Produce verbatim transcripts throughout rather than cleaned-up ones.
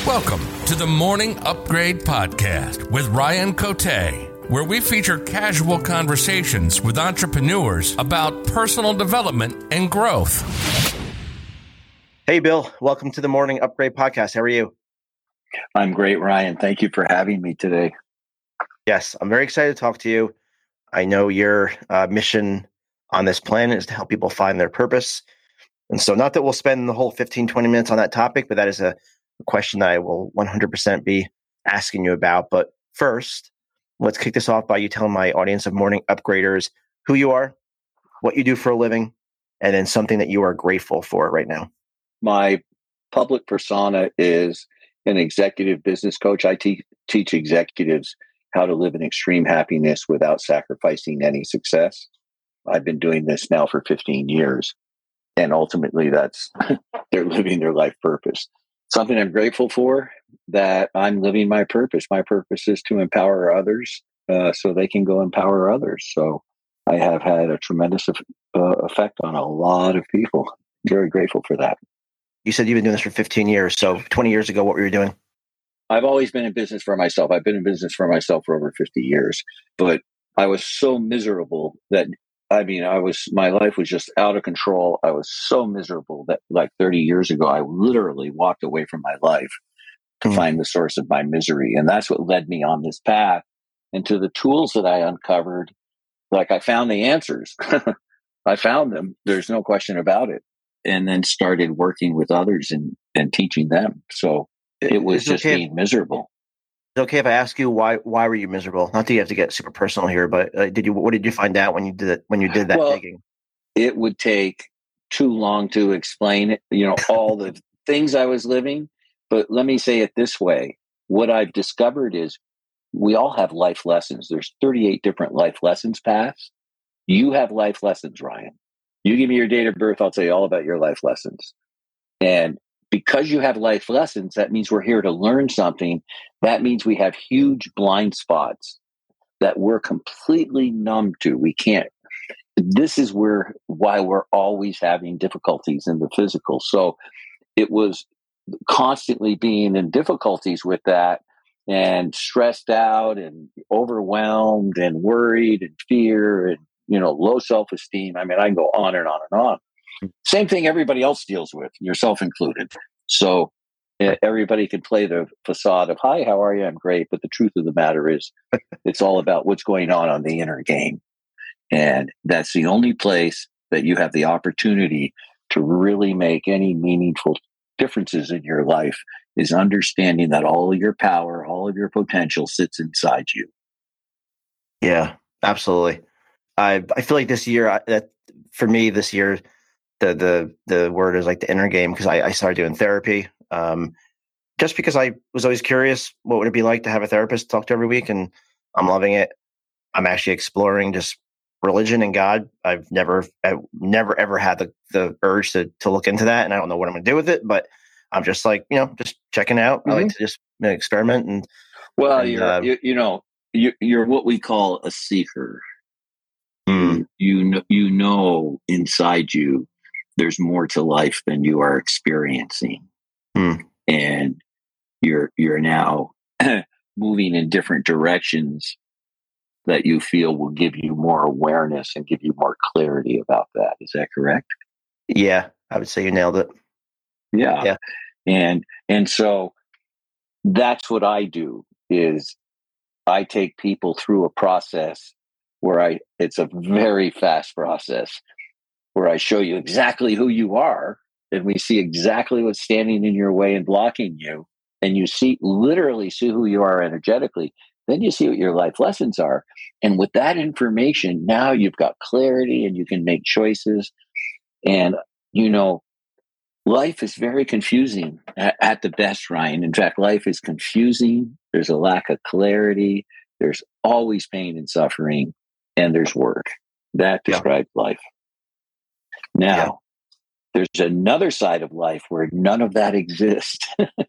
Welcome to the Morning Upgrade Podcast with Ryan Cote, where we feature casual conversations with entrepreneurs about personal development and growth. Hey, Bill. Welcome to the Morning Upgrade Podcast. How are you? I'm great, Ryan. Thank you for having me today. Yes, I'm very excited to talk to you. I know your uh, mission on this planet is to help people find their purpose. And so not that we'll spend the whole fifteen, twenty minutes on that topic, but that is a, a question that I will one hundred percent be asking you about. But first, let's kick this off by you telling my audience of Morning Upgraders who you are, what you do for a living, and then something that you are grateful for right now. My public persona is an executive business coach. I te- teach executives how to live in extreme happiness without sacrificing any success. I've been doing this now for fifteen years. And ultimately, that's they're living their life purpose. Something I'm grateful for, that I'm living my purpose. My purpose is to empower others uh, so they can go empower others. So I have had a tremendous uh, effect on a lot of people. Very grateful for that. You said you've been doing this for fifteen years. So twenty years ago, what were you doing? I've always been in business for myself. I've been in business for myself for over fifty years. But I was so miserable that I mean, I was, my life was just out of control. I was so miserable that like thirty years ago, I literally walked away from my life to mm. find the source of my misery. And that's what led me on this path. And to the tools that I uncovered, like I found the answers. I found them. There's no question about it. And then started working with others and, and teaching them. So it was it's just okay being if, miserable. Is it okay if I ask you why why were you miserable? Not that you have to get super personal here, but uh, did you what did you find out when you did it, when you did that well, digging? It would take too long to explain it, you know, all the things I was living. But let me say it this way. What I've discovered is we all have life lessons. There's thirty-eight different life lessons paths. You have life lessons, Ryan. You give me your date of birth, I'll tell you all about your life lessons. And because you have life lessons, that means we're here to learn something. That means we have huge blind spots that we're completely numb to. We can't. This is where why we're always having difficulties in the physical. So it was constantly being in difficulties with that and stressed out and overwhelmed and worried and fear and, you know, low self-esteem. I mean, I can go on and on and on. Same thing everybody else deals with, yourself included. So uh, everybody can play the facade of, hi, how are you? I'm great. But the truth of the matter is it's all about what's going on on the inner game. And that's the only place that you have the opportunity to really make any meaningful differences in your life is understanding that all of your power, all of your potential sits inside you. Yeah, absolutely. I I feel like this year, I, that for me, this year, the the the word is like the inner game because I, I started doing therapy. Um, just because I was always curious, what would it be like to have a therapist talk to every week, and I'm loving it. I'm actually exploring just religion and God. I've never, I've never ever had the, the urge to to look into that, and I don't know what I'm going to do with it. But I'm just like, you know, just checking out. Mm-hmm. I like to just you know, experiment and. Well, and, you're uh, you, you know you, you're what we call a seeker. Mm. You, you know you know inside you there's more to life than you are experiencing, mm. and you're you're now moving in different directions that you feel will give you more awareness and give you more clarity about that. Is that correct? Yeah, I would say you nailed it. Yeah. Yeah. And and so that's what I do is I take people through a process where I it's a very fast process where I show you exactly who you are and we see exactly what's standing in your way and blocking you. And you see literally see who you are energetically. Then you see what your life lessons are. And with that information, now you've got clarity and you can make choices. And, you know, life is very confusing at, at the best, Ryan. In fact, life is confusing. There's a lack of clarity. There's always pain and suffering. And there's work. That describes yeah. life. Now, yeah. there's another side of life where none of that exists.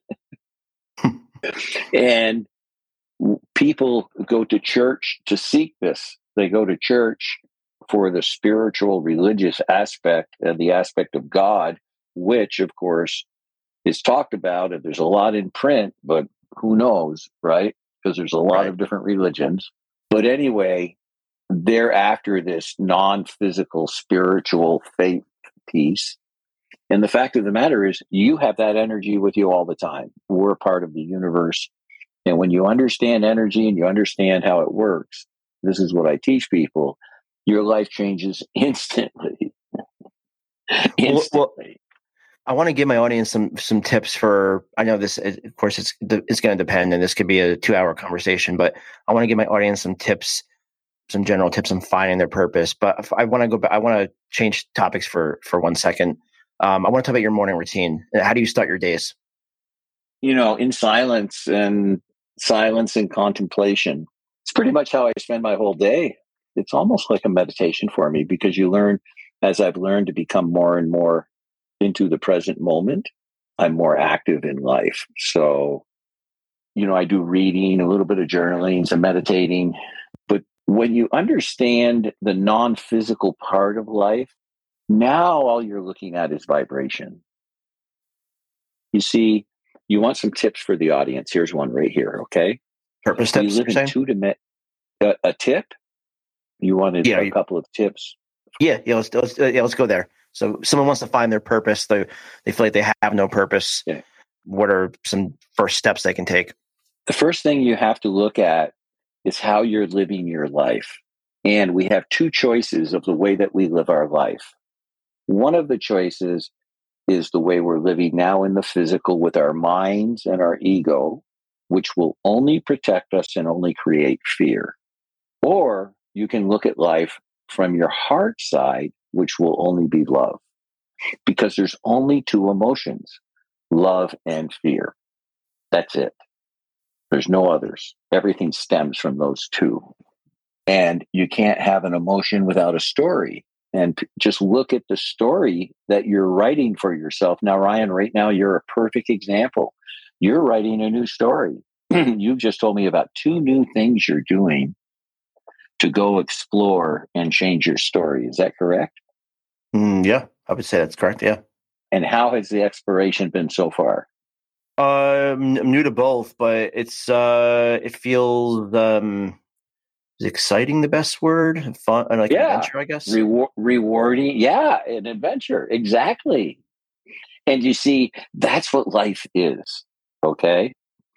And people go to church to seek this. They go to church for the spiritual, religious aspect and the aspect of God, which, of course, is talked about, and there's a lot in print, but who knows, right? Because there's a lot Right. of different religions. But anyway, they're after this non-physical, spiritual faith piece. And the fact of the matter is, you have that energy with you all the time. We're a part of the universe. And when you understand energy and you understand how it works, this is what I teach people, your life changes instantly. instantly. Well, well, I want to give my audience some some tips for, I know this, of course, it's it's going to depend, and this could be a two-hour conversation, but I want to give my audience some tips, some general tips on finding their purpose. But if I want to go back, I want to change topics for for one second. Um, I want to talk about your morning routine. How do you start your days? You know, in silence and silence and contemplation. It's pretty much how I spend my whole day. It's almost like a meditation for me, because you learn, as I've learned to become more and more into the present moment, I'm more active in life. So, you know, I do reading, a little bit of journaling, some meditating. But when you understand the non-physical part of life, now all you're looking at is vibration. You see, you want some tips for the audience. Here's one right here, okay? Purpose We tips, live you're in saying? two dimensions. A, a tip? You wanted Yeah, a you- couple of tips? Yeah, yeah, let's let's, uh, yeah, let's go there. So someone wants to find their purpose. They they feel like they have no purpose. Yeah. What are some first steps they can take? The first thing you have to look at is how you're living your life. And we have two choices of the way that we live our life. One of the choices is the way we're living now in the physical with our minds and our ego, which will only protect us and only create fear. Or you can look at life from your heart side, which will only be love. Because there's only two emotions, love and fear. That's it. There's no others. Everything stems from those two. And you can't have an emotion without a story. And p- just look at the story that you're writing for yourself. Now, Ryan, right now, you're a perfect example. You're writing a new story. You've just told me about two new things you're doing to go explore and change your story. Is that correct? Mm, yeah, I would say that's correct. Yeah. And how has the exploration been so far? Um, I'm new to both, but it's uh, it feels um, is exciting the best word? Fun, like an Yeah. adventure, I guess. Rewar- rewarding. Yeah, an adventure. Exactly. And you see, that's what life is. Okay.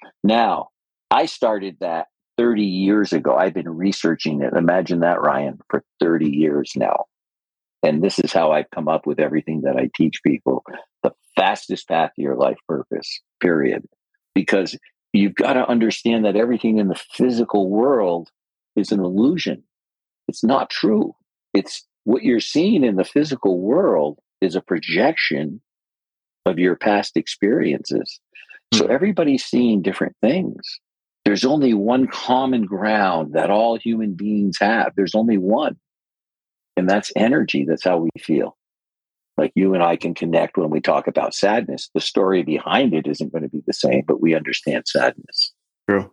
Now, I started that thirty years ago. I've been researching it. Imagine that, Ryan, for thirty years now. And this is how I've come up with everything that I teach people. The fastest path to your life purpose, period. Because you've got to understand that everything in the physical world is an illusion. It's not true. It's what you're seeing in the physical world is a projection of your past experiences. So Hmm. everybody's seeing different things. There's only one common ground that all human beings have. There's only one. And that's energy. That's how we feel. Like you and I can connect when we talk about sadness. The story behind it isn't going to be the same, but we understand sadness. True.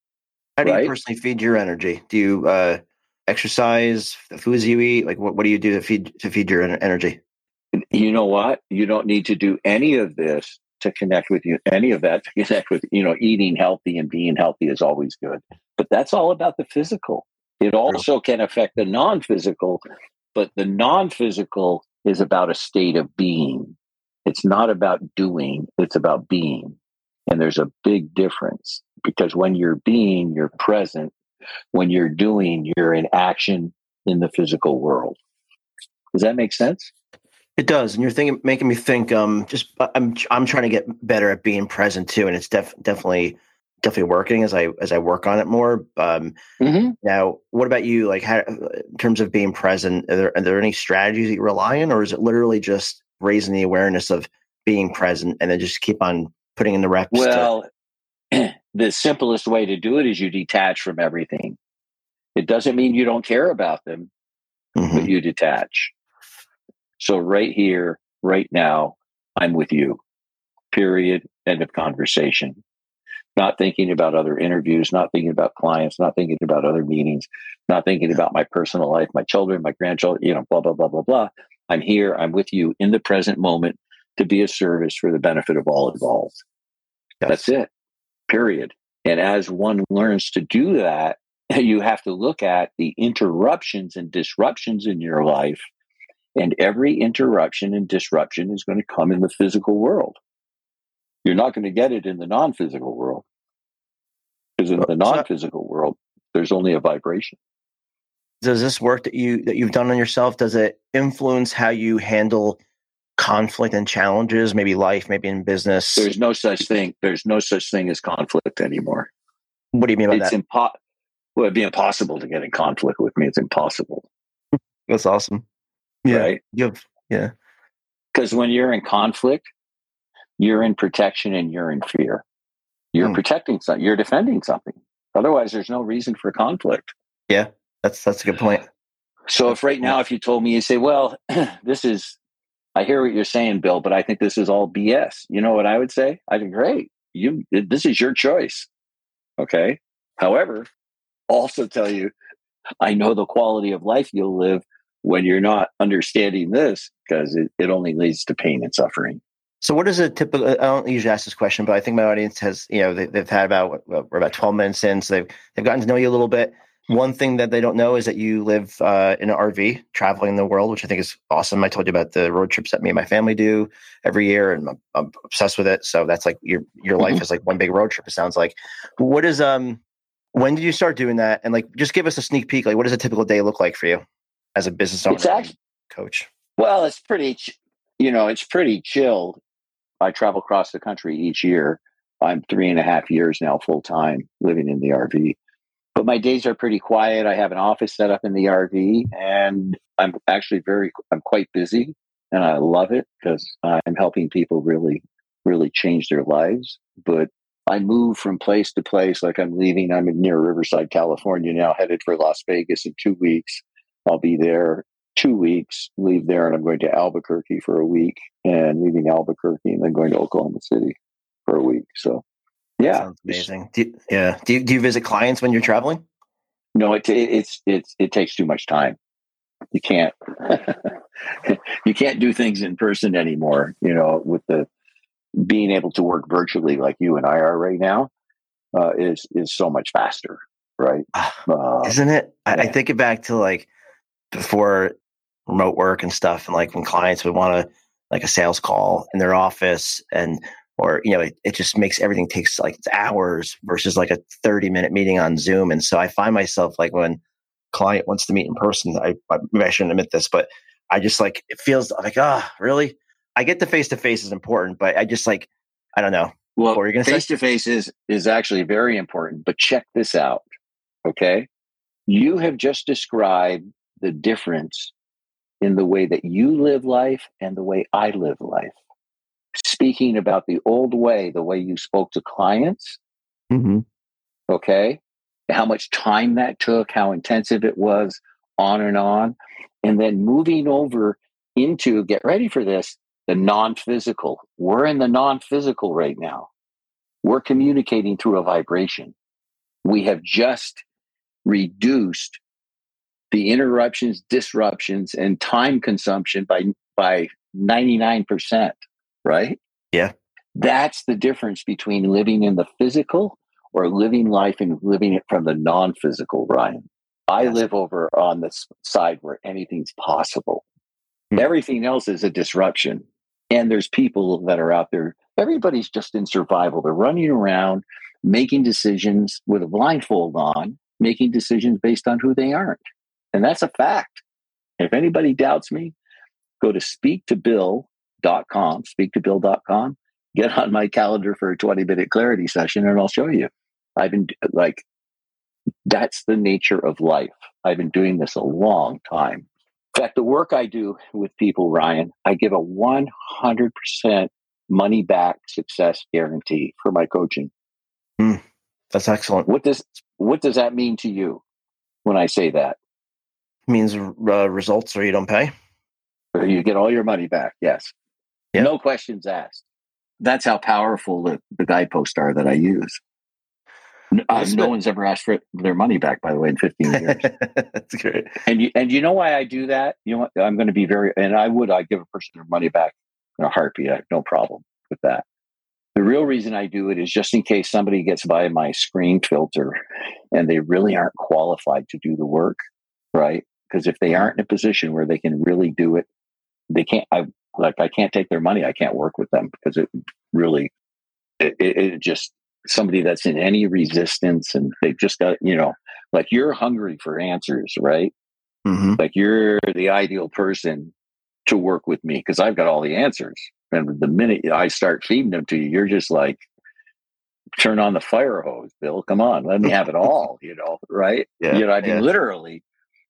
How do Right? you personally feed your energy? Do you uh, exercise? The foods you eat? Like, what, what do you do to feed to feed your en- energy? You know what? You don't need to do any of this to connect with you. Any of that to connect with, you know, eating healthy and being healthy is always good. But that's all about the physical. It also can affect the non-physical, but the non-physical is about a state of being. It's not about doing, it's about being. And there's a big difference because when you're being, you're present. When you're doing, you're in action in the physical world. Does that make sense? It does, and you're thinking, making me think. Um, just I'm I'm trying to get better at being present too, and it's def, definitely definitely working as I as I work on it more. Um, Mm-hmm. now, what about you? Like, how, in terms of being present, are there, are there any strategies that you rely on, or is it literally just raising the awareness of being present and then just keep on putting in the reps? Well, to- the simplest way to do it is you detach from everything. It doesn't mean you don't care about them, to, but Mhm. you detach. So right here, right now, I'm with you. Period. End of conversation. Not thinking about other interviews, not thinking about clients, not thinking about other meetings, not thinking about my personal life, my children, my grandchildren, you know, blah, blah, blah, blah, blah. I'm here. I'm with you in the present moment to be of service for the benefit of all involved. Yes. That's it, period. And as one learns to do that, you have to look at the interruptions and disruptions in your life. And every interruption and disruption is going to come in the physical world. You're not going to get it in the non-physical world. Because in the non-physical world, there's only a vibration. Does this work that you that you've done on yourself, does it influence how you handle conflict and challenges, maybe life, maybe in business? There's no such thing. There's no such thing as conflict anymore. What do you mean by it's that? Impo- well, it'd be impossible to get in conflict with me. It's impossible. That's awesome. Yeah. Right? You have, yeah. Because when you're in conflict, you're in protection and you're in fear. You're mm. protecting something. You're defending something. Otherwise, there's no reason for conflict. Yeah, that's that's a good point. So that's if right now, if you told me, you say, well, this is, I hear what you're saying, Bill, but I think this is all B S. You know what I would say? I'd be great. You, this is your choice. Okay. However, also tell you, I know the quality of life you'll live when you're not understanding this, because it, it only leads to pain and suffering. So what is a typical, I don't usually ask this question, but I think my audience has, you know, they, they've had about, we're about twelve minutes in, so they've, they've gotten to know you a little bit. One thing that they don't know is that you live uh, in an R V, traveling the world, which I think is awesome. I told you about the road trips that me and my family do every year, and I'm, I'm obsessed with it. So that's like your your mm-hmm. life is like one big road trip, it sounds like. What is, um, when did you start doing that? And like, just give us a sneak peek. Like, what does a typical day look like for you as a business owner, it's actually, coach? Well, it's pretty, you know, it's pretty chilled. I travel across the country each year. I'm three and a half years now full time living in the R V. But my days are pretty quiet. I have an office set up in the R V, and I'm actually very, I'm quite busy, and I love it because I'm helping people really, really change their lives. But I move from place to place. Like I'm leaving, I'm near Riverside, California now, headed for Las Vegas in two weeks. I'll be there two weeks, leave there, and I'm going to Albuquerque for a week, and leaving Albuquerque and then going to Oklahoma City for a week. So, yeah. Sounds amazing. Do you, yeah. Do you, do you visit clients when you're traveling? No, it, it, it's, it's, it takes too much time. You can't, you can't do things in person anymore, you know, with the being able to work virtually like you and I are right now, uh, is, is so much faster. Right. Uh, Isn't it? I, yeah. I think it back to like before remote work and stuff. And like when clients would want to like a sales call in their office, and, or, you know, it, it just makes everything takes like hours versus like a thirty minute meeting on Zoom. And so I find myself like when client wants to meet in person, I, I maybe I shouldn't admit this, but I just like, it feels like, ah, oh, really? I get the face-to-face is important, but I just like, I don't know. Well, face-to-face is, is actually very important, but check this out. Okay. You have just described the difference in the way that you live life and the way I live life. Speaking about the old way, the way you spoke to clients, mm-hmm. okay, how much time that took, how intensive it was, on and on. And then moving over into, get ready for this, the non-physical. We're in the non-physical right now. We're communicating through a vibration. We have just reduced the interruptions, disruptions, and time consumption by by ninety-nine percent, right? Yeah. That's the difference between living in the physical or living life and living it from the non-physical, Ryan. I yes. live over on the side where anything's possible. Mm-hmm. Everything else is a disruption. And there's people that are out there. Everybody's just in survival. They're running around, making decisions with a blindfold on, making decisions based on who they aren't. And that's a fact. If anybody doubts me, go to speak to bill dot com, speak to bill dot com, get on my calendar for a twenty minute clarity session, and I'll show you. I've been like, that's the nature of life. I've been doing this a long time. In fact, the work I do with people, Ryan, I give a one hundred percent money back success guarantee for my coaching. Mm, that's excellent. What does, what does that mean to you when I say that? Means uh, results or you don't pay. Or you get all your money back. Yes. Yep. No questions asked. That's how powerful the, the guideposts are that I use. Uh, no one's ever asked for their money back, by the way, in fifteen years. That's great. And you, and you know why I do that? You know what? I'm going to be very, and I would, I give a person their money back in a heartbeat. I have no problem with that. The real reason I do it is just in case somebody gets by my screen filter and they really aren't qualified to do the work, right? Because if they aren't in a position where they can really do it, they can't, I like, I can't take their money. I can't work with them because it really, it, it, it just, somebody that's in any resistance and they've just got, you know, like you're hungry for answers, right? Mm-hmm. Like you're the ideal person to work with me because I've got all the answers. And the minute I start feeding them to you, you're just like, turn on the fire hose, Bill. Come on, let me have it all, you know, right? Yeah, you know, I mean, yeah. literally.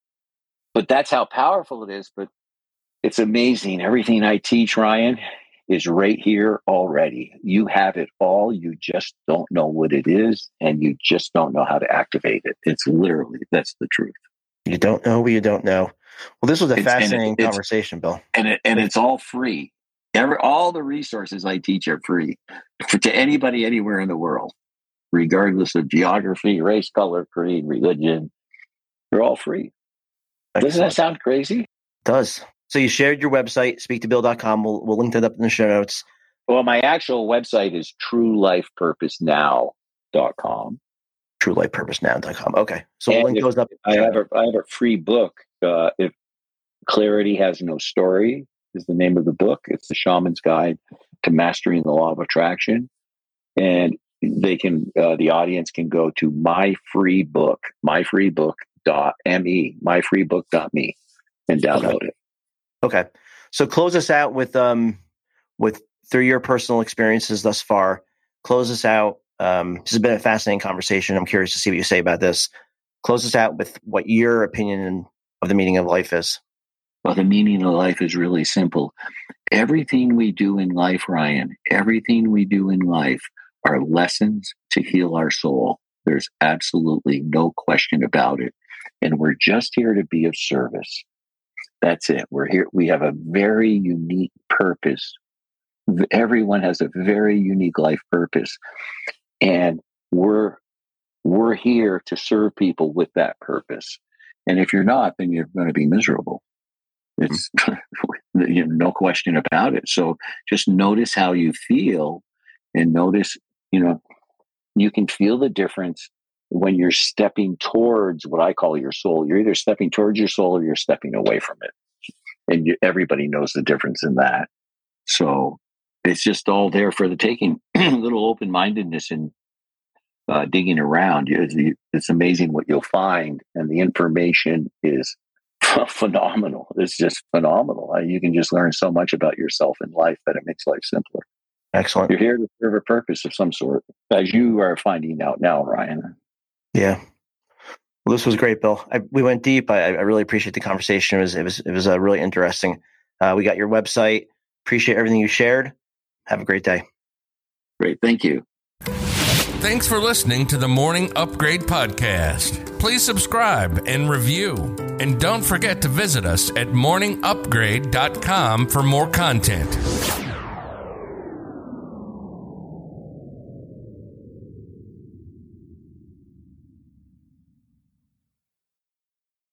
But that's how powerful it is. But it's amazing. Everything I teach, Ryan, is right here already. You have it all. You just don't know what it is, and you just don't know how to activate it. It's literally, that's the truth. You don't know what you don't know. Well, this was a It's, fascinating it, conversation, Bill. And it, and it's all free. Every, all the resources I teach are free for, to anybody anywhere in the world, regardless of geography, race, color, creed, religion. They're all free. Excellent. Doesn't that sound crazy? It does. So you shared your website, speak to bill dot com. We'll, we'll link that up in the show notes. Well, my actual website is true life purpose now dot com. true life purpose now dot com. Okay. So we'll And link if, those up. I have a I have a free book. Uh, if Clarity Has No Story is the name of the book. It's the Shaman's Guide to Mastering the Law of Attraction. And they can uh, the audience can go to my free book, my free book dot me, my free book dot me, and download okay. it. Okay. So close us out with um with through your personal experiences thus far. Close us out. Um, this has been a fascinating conversation. I'm curious to see what you say about this. Close us out with what your opinion of the meaning of life is. Well, the meaning of life is really simple. Everything we do in life, Ryan, everything we do in life are lessons to heal our soul. There's absolutely no question about it. And we're just here to be of service. That's it. We're here. We have a very unique purpose. Everyone has a very unique life purpose. And we're we're here to serve people with that purpose. And if you're not, then you're going to be miserable. It's you know, no question about it. So just notice how you feel and notice, you know, you can feel the difference when you're stepping towards what I call your soul. You're either stepping towards your soul or you're stepping away from it. And you, everybody knows the difference in that. So it's just all there for the taking. A little open-mindedness and uh, digging around. It's, it's amazing what you'll find. And the information is phenomenal. It's just phenomenal. You can just learn so much about yourself in life that it makes life simpler. Excellent. You're here to serve a purpose of some sort, as you are finding out now, Ryan. Yeah. Well, this was great, Bill. I, we went deep. I, I really appreciate the conversation. It was it was it was uh, really interesting. Uh, we got your website. Appreciate everything you shared. Have a great day. Great. Thank you. Thanks for listening to the Morning Upgrade Podcast. Please subscribe and review. And don't forget to visit us at morning upgrade dot com for more content.